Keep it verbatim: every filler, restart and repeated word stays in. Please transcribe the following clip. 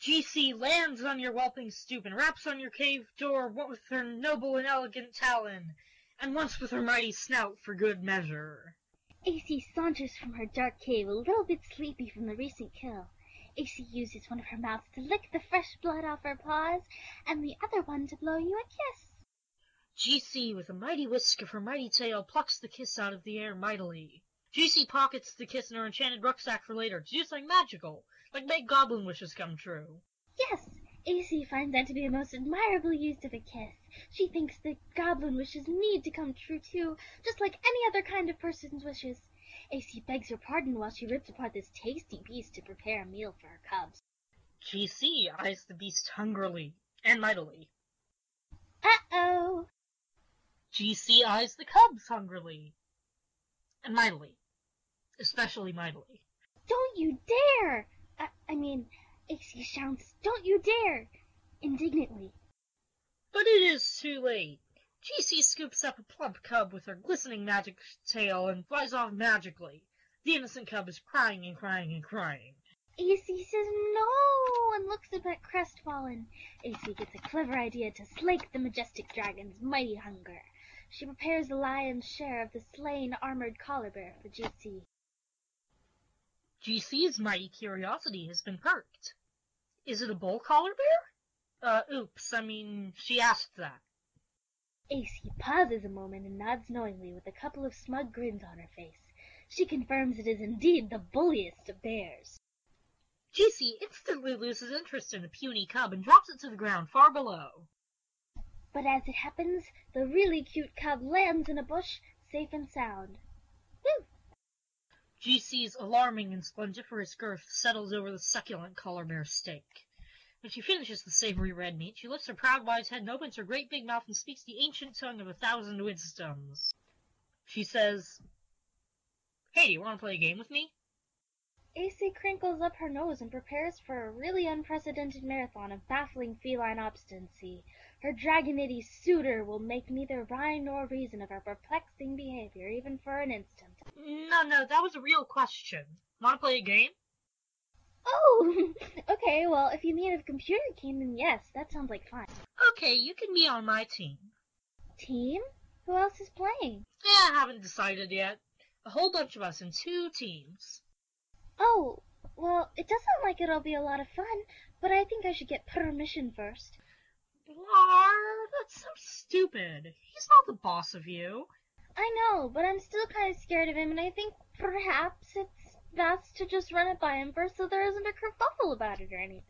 G C lands on your whelping stoop, and raps on your cave door with her noble and elegant talon, and once with her mighty snout for good measure. Acie saunters from her dark cave, a little bit sleepy from the recent kill. Acie uses one of her mouths to lick the fresh blood off her paws, and the other one to blow you a kiss. G C, with a mighty whisk of her mighty tail, plucks the kiss out of the air mightily. G C pockets the kiss in her enchanted rucksack for later, to do something magical, like make goblin wishes come true. Yes, Acie finds that to be the most admirable use of a kiss. She thinks the goblin wishes need to come true too, just like any other kind of person's wishes. Acie begs her pardon while she rips apart this tasty beast to prepare a meal for her cubs. G C eyes the beast hungrily and mightily. Uh-oh! G C eyes the cubs hungrily and mightily. Especially mightily. Don't you dare! I, I mean, Acie shouts, don't you dare! Indignantly. But it is too late. G C scoops up a plump cub with her glistening magic tail and flies off magically. The innocent cub is crying and crying and crying. Acie says no and looks a bit crestfallen. Acie gets a clever idea to slake the majestic dragon's mighty hunger. She prepares the lion's share of the slain armored collar bear for G C. G C's mighty curiosity has been perked. Is it a bull collar bear? Uh, oops, I mean, she asked that. Acie pauses a moment and nods knowingly with a couple of smug grins on her face. She confirms it is indeed the bulliest of bears. G C instantly loses interest in the puny cub and drops it to the ground far below. But as it happens, the really cute cub lands in a bush, safe and sound. Woo! G C's alarming and splendiferous girth settles over the succulent collar bear steak. When she finishes the savory red meat, she lifts her proud wise head and opens her great big mouth and speaks the ancient tongue of a thousand wisdoms. She says, "Hey, do you want to play a game with me?" Acie crinkles up her nose and prepares for a really unprecedented marathon of baffling feline obstinacy. Her dragonity suitor will make neither rhyme nor reason of her perplexing behavior, even for an instant. No, no, that was a real question. Want to play a game? Oh, okay, well, if you mean a computer game, then yes, that sounds like fun. Okay, you can be on my team. Team? Who else is playing? Yeah, I haven't decided yet. A whole bunch of us in two teams. Oh, well, it does sound like it'll be a lot of fun, but I think I should get permission first. Blar, that's so stupid. He's not the boss of you. I know, but I'm still kind of scared of him, and I think perhaps it's best to just run it by him first so there isn't a kerfuffle about it or anything.